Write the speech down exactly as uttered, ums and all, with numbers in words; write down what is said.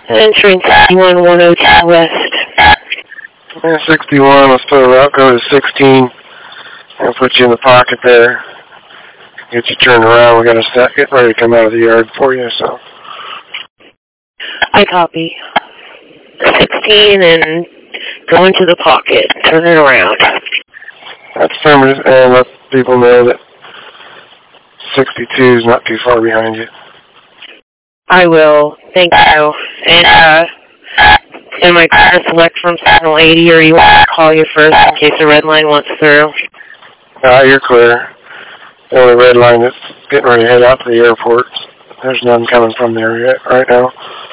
Entering sixty-one one oh two West. Yeah, sixty-one, let's put a route code of sixteen. I'll put you in the pocket there. Get you turned around. We got a set getting ready to come out of the yard for you, so. I copy. sixteen and go into the pocket. Turn it around. That's affirmative, and let people know that sixty-two is not too far behind you. I will. Thank you. And, uh, am I going to select from Signal eighty, or you want me to call you first in case the red line wants through? Ah, uh, you're clear. The only red line that's getting ready to head out to the airport. There's none coming from there yet right now.